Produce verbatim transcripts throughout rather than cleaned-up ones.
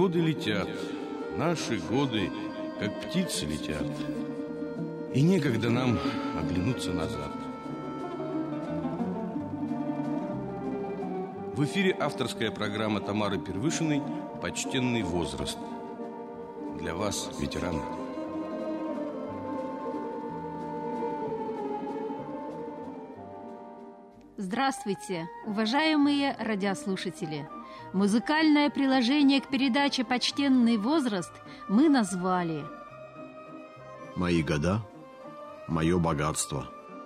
Годы летят, наши годы, как птицы летят, и некогда нам оглянуться назад. В эфире авторская программа Тамары Первышиной «Почтенный возраст». Для вас, ветераны. Здравствуйте, уважаемые радиослушатели! Музыкальное приложение к передаче «Почтенный возраст» мы назвали «Мои года, мое богатство».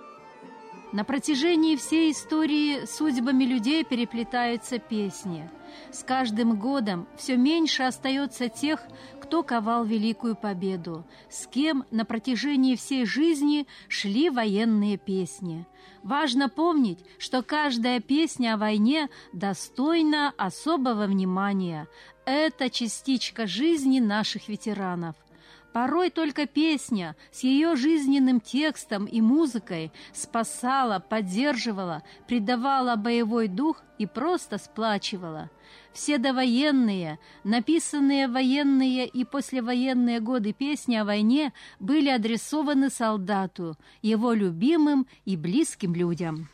На протяжении всей истории судьбами людей переплетаются песни. С каждым годом все меньше остается тех, кто ковал великую победу, с кем на протяжении всей жизни шли военные песни. Важно помнить, что каждая песня о войне достойна особого внимания. Это частичка жизни наших ветеранов. Порой только песня с ее жизненным текстом и музыкой спасала, поддерживала, придавала боевой дух и просто сплачивала. Все довоенные, написанные в военные и послевоенные годы песни о войне были адресованы солдату, его любимым и близким людям.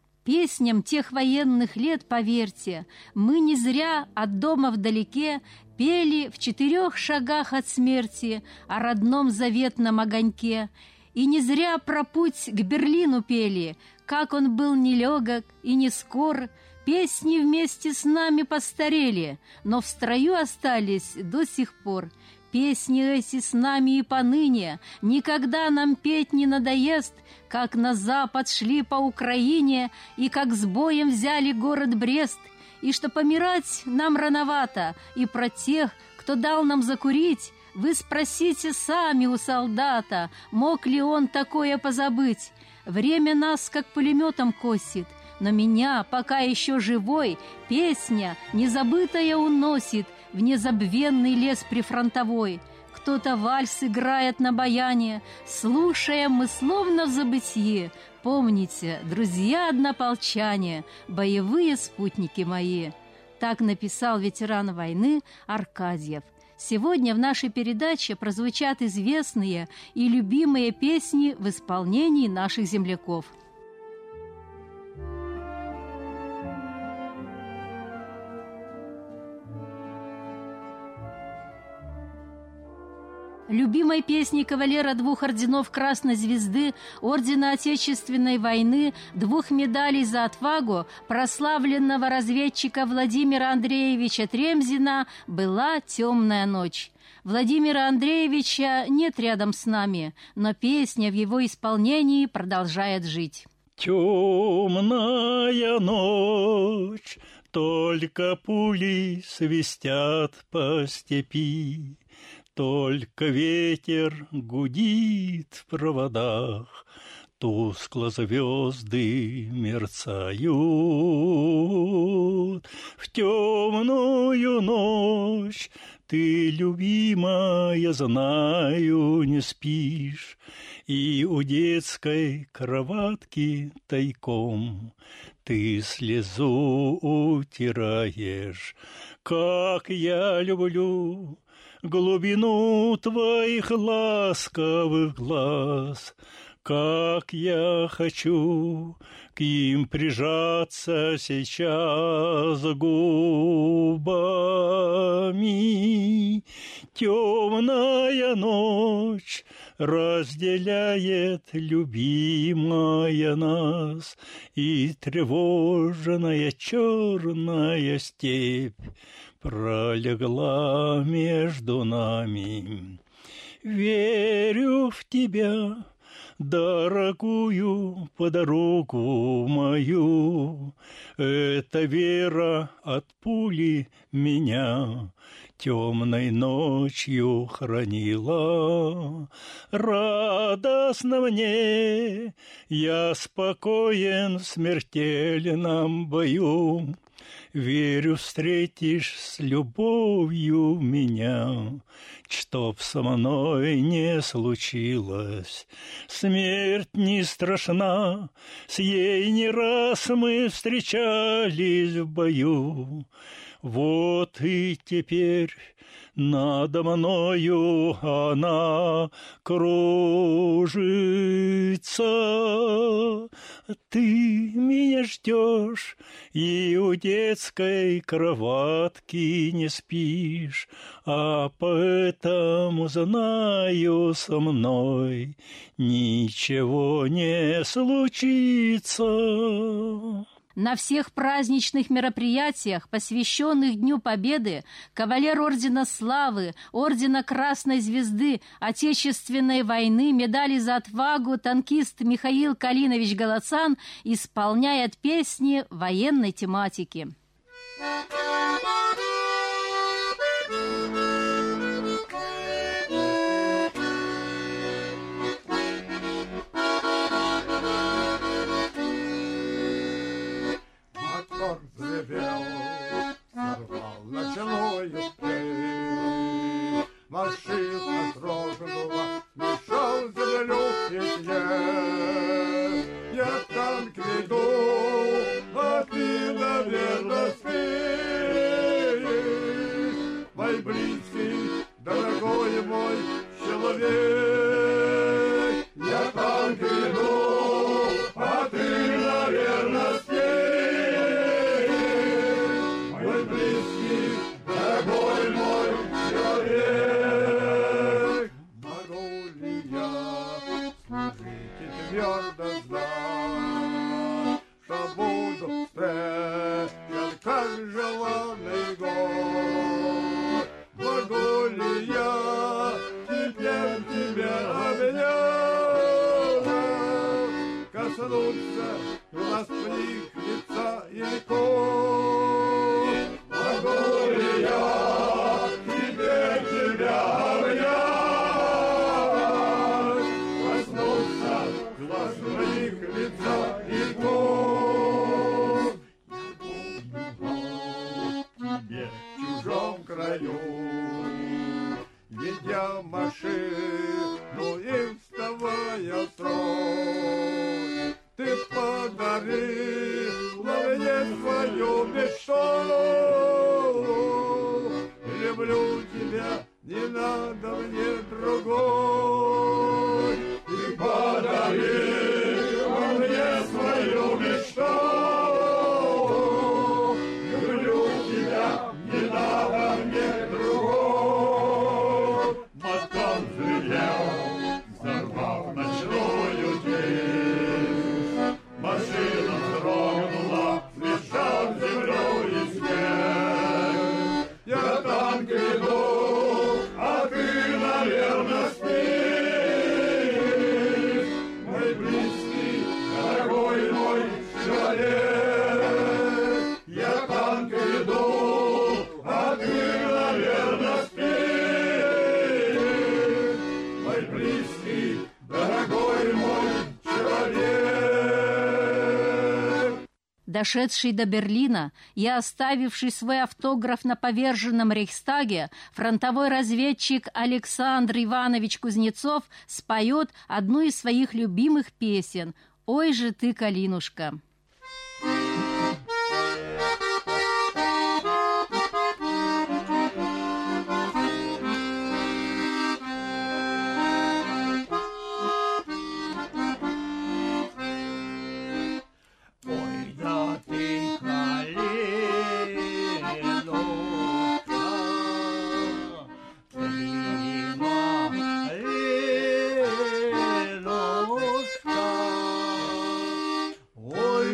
Песням тех военных лет, поверьте, мы не зря от дома вдалеке пели в четырех шагах от смерти о родном заветном огоньке. И не зря про путь к Берлину пели, как он был нелегок и не скор. Песни вместе с нами постарели, но в строю остались до сих пор. Песни эти с нами и поныне, никогда нам петь не надоест, как на запад шли по Украине и как с боем взяли город Брест. И что помирать нам рановато, и про тех, кто дал нам закурить, вы спросите сами у солдата, мог ли он такое позабыть. Время нас как пулеметом косит, но меня, пока еще живой, песня незабытая уносит в незабвенный лес прифронтовой. Кто-то вальс играет на баяне, слушая мы словно в забытье. Помните, друзья однополчане, боевые спутники мои. Так написал ветеран войны Аркадьев. Сегодня в нашей передаче прозвучат известные и любимые песни в исполнении наших земляков. Любимой песней кавалера двух орденов Красной Звезды, ордена Отечественной войны, двух медалей за отвагу, прославленного разведчика Владимира Андреевича Тремзина была «Темная ночь». Владимира Андреевича нет рядом с нами, но песня в его исполнении продолжает жить. Темная ночь, только пули свистят по степи, только ветер гудит в проводах, тускло звезды мерцают. В темную ночь ты, любимая, знаю, не спишь, и у детской кроватки тайком ты слезу утираешь. Как я люблю глубину твоих ласковых глаз, как я хочу к им прижаться сейчас губами. Темная ночь разделяет, любимая, нас, и тревожная черная степь пролегла между нами. Верю в тебя, дорогую подругу мою, эта вера от пули меня темной ночью хранила. Радостно мне, я спокоен в смертельном бою, верю, встретишь с любовью меня, чтоб со мной не случилось. Смерть не страшна, с ей не раз мы встречались в бою. Вот и теперь надо мною она кружится. Ты меня ждешь и у детской кроватки не спишь, а поэтому знаю, со мной ничего не случится. На всех праздничных мероприятиях, посвященных Дню Победы, кавалер Ордена Славы, Ордена Красной Звезды, Отечественной войны, медали за отвагу танкист Михаил Калинович Голоцан исполняет песни военной тематики. Сорвал ночную пыль, машина дрогнула, мешал землю и снег. Я танк веду, а ты, наверное, спишь, мой близкий, дорогой мой человек. Я танк веду, а ты, наверное, спишь. Дорогой мой человек, могу ли я служить и твердо знать, что буду встречен как желанный год? Могу ли я теперь тебя обнять, коснуться глаз твоих, лица и кот? Могу ли я теперь тебя обнять, коснуться глаз твоих, лица и губ? Тебе в чужом краю, ведя машину и вставая в строй, ты подарила мне свою мечту. Люблю тебя, не надо мне другой. Ты подарила мне свою мечту. Люблю тебя, не надо мне другой. Мотор взлетел, взорвав ночную тень. Машина вздрогнула, смешав землю и снег. Я танк веду, а ты, наверное, спишь, мой близкий, дорогой мой человек. Я танк веду, а ты, наверное, спишь, мой близкий, дорогой мой человек. Дошедший до Берлина и оставивший свой автограф на поверженном Рейхстаге, фронтовой разведчик Александр Иванович Кузнецов споет одну из своих любимых песен «Ой же ты, Калинушка». Ой,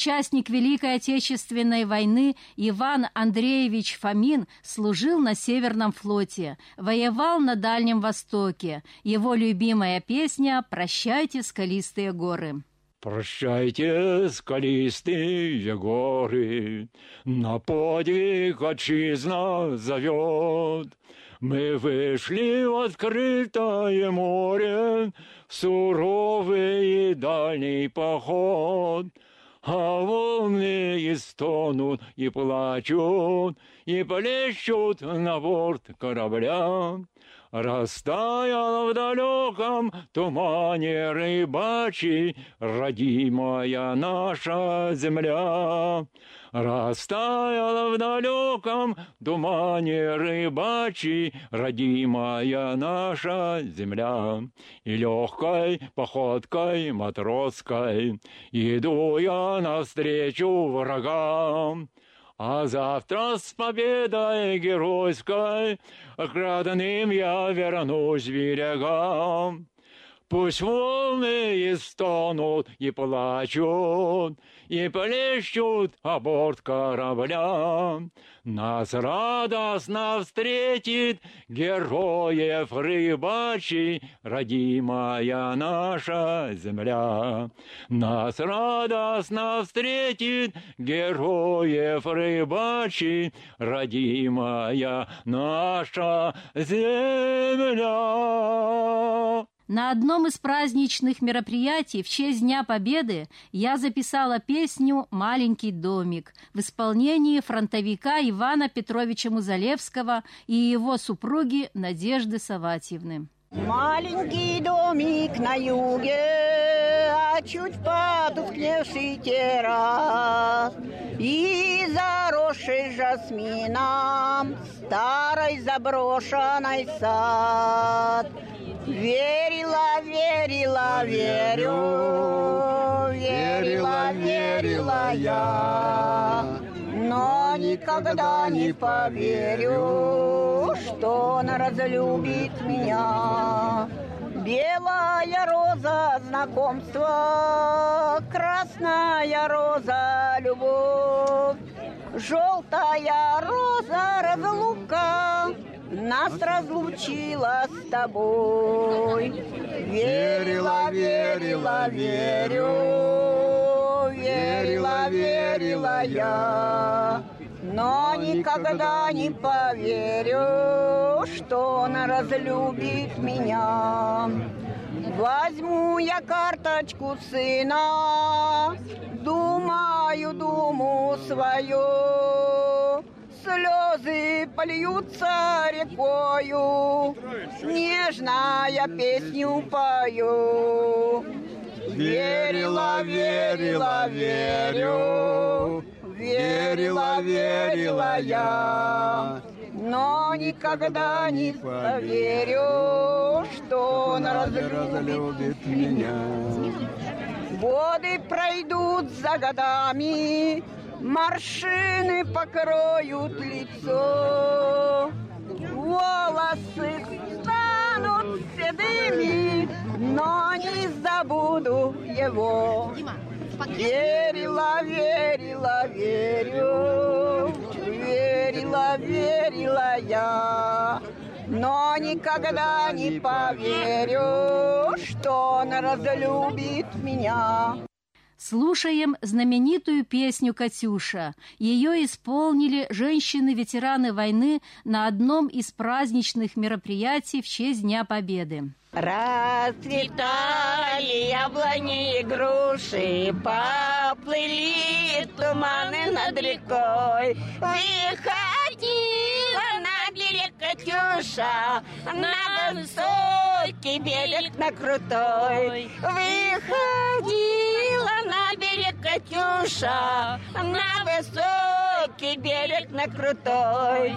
Участник Великой Отечественной войны Иван Андреевич Фомин служил на Северном флоте, воевал на Дальнем Востоке. Его любимая песня «Прощайте, скалистые горы». Прощайте, скалистые горы, на подвиг отчизна зовет. Мы вышли в открытое море, в суровый и дальний поход. А волны и стонут, и плачут, и плещут на борт корабля. Растаяла в далеком тумане рыбачий родимая наша земля. Растаяла в далеком тумане рыбачий родимая наша земля. И легкой походкой матросской иду я навстречу врагам. А завтра с победой геройской к родным я вернусь берегам. Пусть волны и стонут, и плачут, и плещут о борт корабля. Нас радостно встретит героев рыбачий родимая наша земля. Нас радостно встретит героев рыбачий родимая наша земля. На одном из праздничных мероприятий в честь Дня Победы я записала песню «Маленький домик» в исполнении фронтовика Ивана Петровича Музалевского и его супруги Надежды Саватьевны. Маленький домик на юге, а чуть потускневший террас и заросший жасмином старой заброшенной сад. Верила, верила, верю, верила, верила я, но никогда не поверю, что она разлюбит меня. Белая роза знакомства, красная роза любовь, желтая роза разлука нас разлучила с тобой. Верила, верила, верю, верила, верила я, но никогда не поверю, что она разлюбит меня. Возьму я карточку сына, думаю, думу свою, слезы польются рекою, нежно я песню пою. Верила, верила, верю, верила, верила я, но никогда не поверю, что она разлюбит меня. Годы пройдут за годами, морщины покроют лицо, волосы станут седыми, но не забуду его. Верила, верила, верю, верила, верила я, но никогда не поверю, что она разлюбит меня. Слушаем знаменитую песню «Катюша». Ее исполнили женщины-ветераны войны на одном из праздничных мероприятий в честь Дня Победы. Расцветали яблони и груши, поплыли туманы над рекой. Выходила на берег Катюша, на высокий берег, на крутой. Выходила на берег Катюша, на высокий берег, на крутой.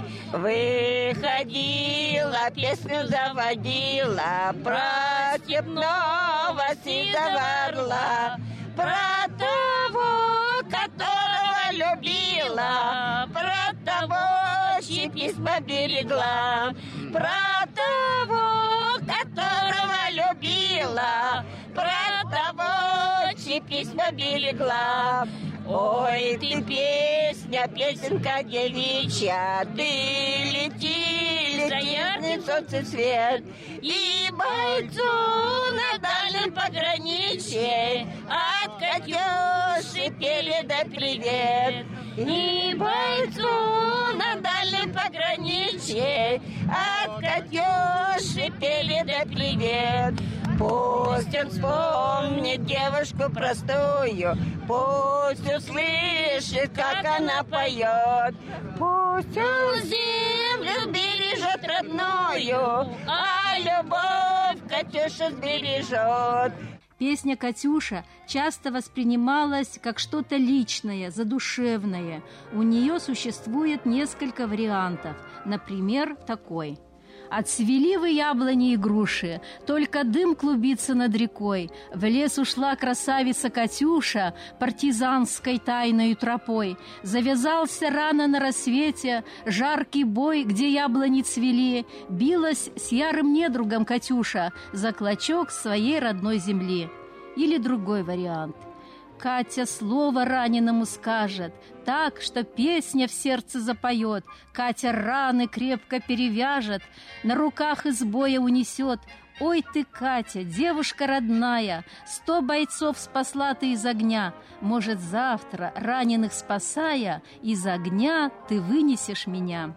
Выходила, песню заводила про степного сизого орла, про того, которого любила, про того, чьи письма берегла, про того, которого любила, про того, чьи Катюши письма берегла. Ой, ты песня, песенка девичья, ты лети, лети, яркий солнце свет, и бойцу на дальнем пограничье от Катюши передай привет. И бойцу на дальнем пограничье от Катюши передай привет. Пусть он вспомнит девушку простую, пусть услышит, как она поет. Пусть он землю бережет родную, а любовь Катюша сбережет. Песня «Катюша» часто воспринималась как что-то личное, задушевное. У нее существует несколько вариантов. Например, такой. Отцвели вы яблони и груши, только дым клубится над рекой. В лес ушла красавица Катюша партизанской тайною тропой. Завязался рано на рассвете жаркий бой, где яблони цвели. Билась с ярым недругом Катюша за клочок своей родной земли. Или другой вариант. Катя слово раненому скажет, так, что песня в сердце запоет. Катя раны крепко перевяжет, на руках из боя унесет. Ой ты, Катя, девушка родная, сто бойцов спасла ты из огня. Может, завтра, раненых спасая, из огня ты вынесешь меня.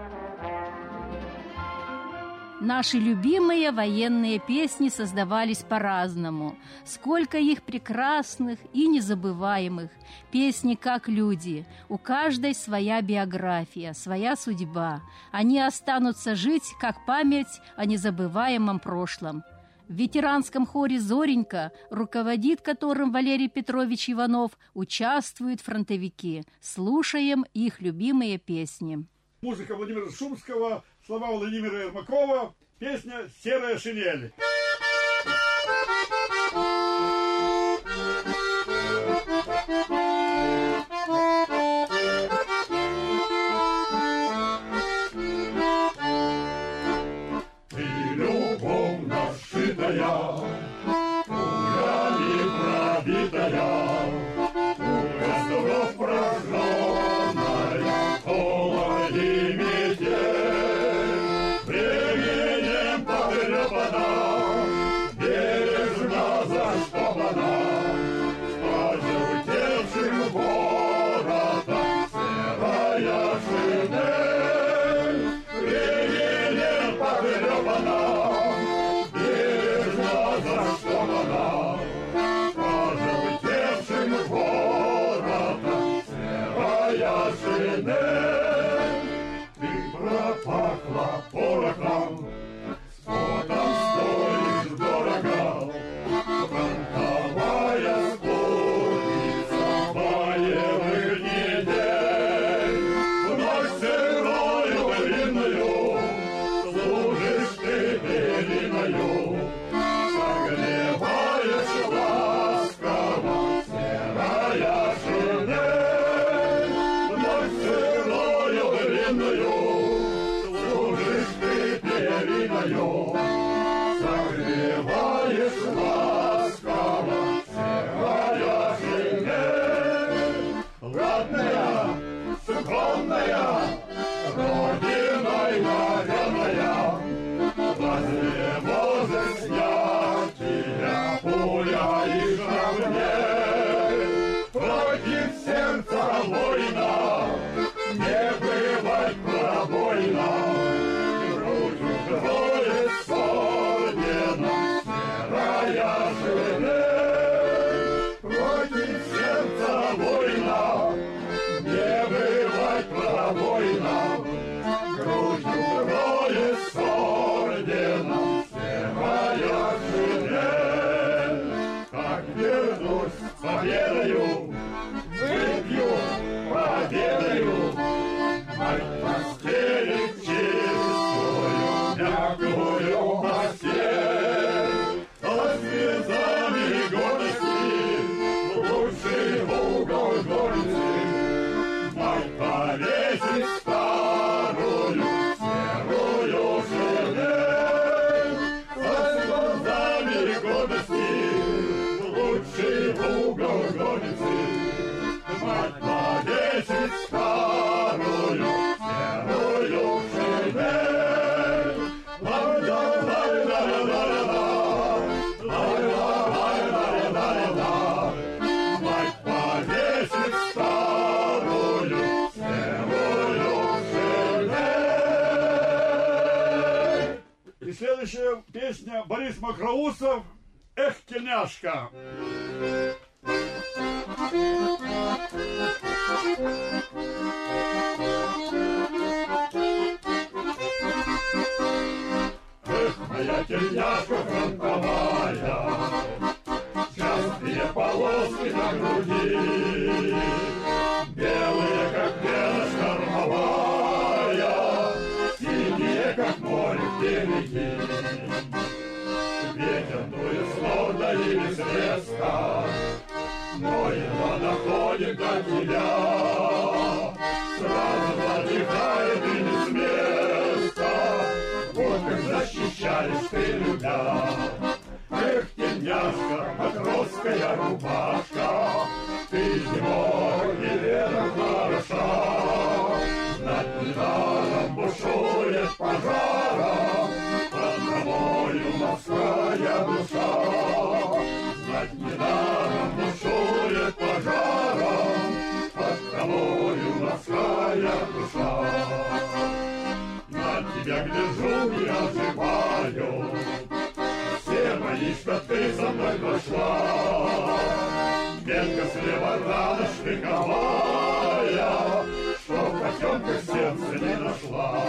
Наши любимые военные песни создавались по-разному. Сколько их прекрасных и незабываемых. Песни как люди. У каждой своя биография, своя судьба. Они останутся жить как память о незабываемом прошлом. В ветеранском хоре «Зоренька», руководит которым Валерий Петрович Иванов, участвуют фронтовики. Слушаем их любимые песни. Музыка Владимира Шумского, слова Владимира Ермакова, песня «Серая шинель». Ты любовь нашитая, пулями пробитая, пуля здоров прожженная, холод и метель, временем потрепана, бережно заштопана, с пожелтевшим воротом серая шинель, временем потрепана, бережно заштопана, с пожелтевшим воротом серая шинель. Ты пропахла порохом, с потом стоишь дорого, фронтовая спутница боевых недель. Вновь сырою длинную служишь ты периною, согреваешь ласково серая шинель. Вновь сырою длинную служишь ты периною, согреваешь ласково серая шинель. Родная, суконная, родиной горяная, возле возрастня тебя пуля и шрапнель. Против сердца война, не бывать пробойна, грудью кроет с орденом серая шинель. Против сердца война, не бывать пробойна, грудью кроет с орденом серая шинель. Как вернусь с победою, выпью победою, мать постелит чистую мягкую постель, а слезами гордости лучший угол горницы, мать повесит старую серую шинель, а слезами гордости лучший угол следующая песня Борис Макроусов «Эх, тельняшка». Эх, моя тельняшка фронтовая, частые полоски на груди, белые, как пена штормовая, синие, как море впереди. Ветер дует с норда или с леска, но едва доходит до тебя, сразу затихает и не с места. Вот как защищаешь ты, любя. Эх, тельняшка, матросская рубашка, ты зимой и летом хороша. Над недаром бушует пожаром, под тобою морская душа. Над недаром бушует пожаром, под тобою морская душа. На тебя гляжу и оживаю, все мои, что ты со мной прошла. Ветка слева рана штыковая, что в потемках сердце не нашла.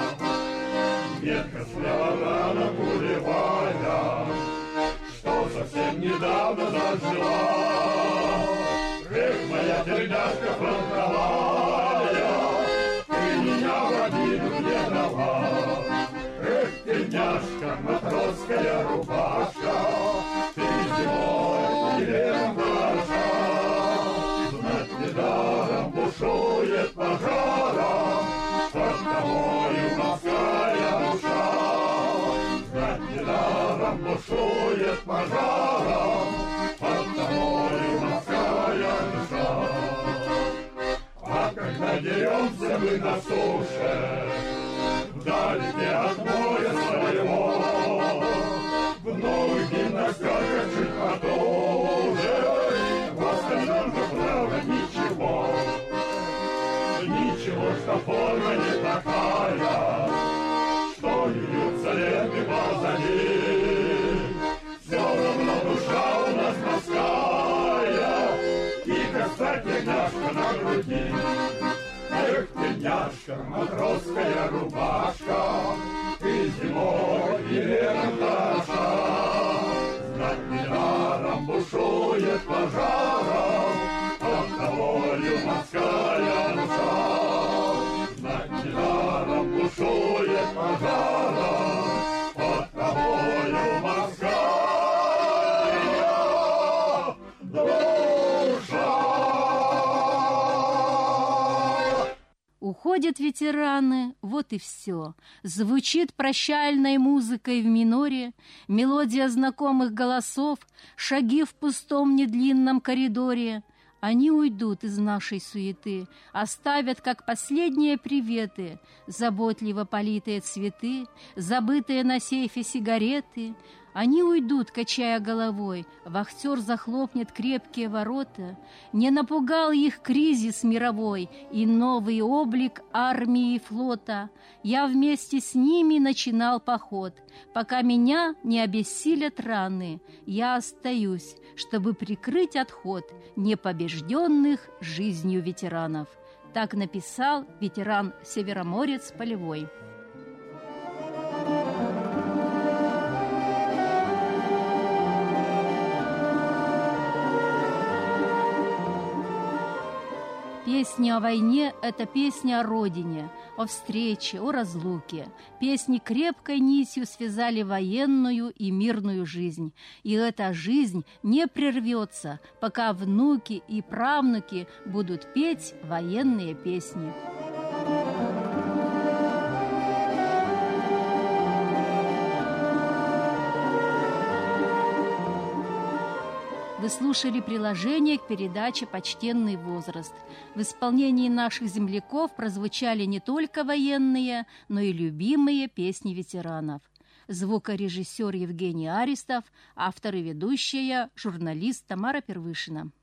Ветка слева рана пулевая, что совсем недавно зажила. Эх, моя тельняшка фронтовая, ты меня в обиду не дала. Эх, тельняшка, матросская рубашка, ты зимой и летом хороша. Знать недаром бушует пожаром, под тобою морская душа. Знать недаром бушует пожаром, под тобою морская душа. А когда деремся мы на суше, вдалеке от моря своего, в новых гимнастерках чуть потуже, в остальном же право ничего. Ничего, что форма не такая, что льются ленты позади. Все равно душа у нас морская, и коса тельняшка на груди. Эх, тельняшка, матросская рубашка, ты зимой и летом хороша. Знать недаром бушует пожаром, под тобою морская душа. Знать недаром бушует пожаром, под тобою морская душа. Уходят ветераны, вот и все. Звучит прощальной музыкой в миноре, мелодия знакомых голосов, шаги в пустом недлинном коридоре. Они уйдут из нашей суеты, оставят, как последние приветы, заботливо политые цветы, забытые на сейфе сигареты. Они уйдут, качая головой, вахтер захлопнет крепкие ворота. Не напугал их кризис мировой и новый облик армии и флота. Я вместе с ними начинал поход. Пока меня не обессилят раны, я остаюсь, чтобы прикрыть отход непобежденных жизнью ветеранов. Так написал ветеран-североморец Полевой. Песня о войне – это песня о родине, о встрече, о разлуке. Песни крепкой нитью связали военную и мирную жизнь. И эта жизнь не прервется, пока внуки и правнуки будут петь военные песни. Вы слушали приложение к передаче «Почтенный возраст». В исполнении наших земляков прозвучали не только военные, но и любимые песни ветеранов. Звукорежиссер Евгений Аристов, автор и ведущая, журналист Тамара Первышина.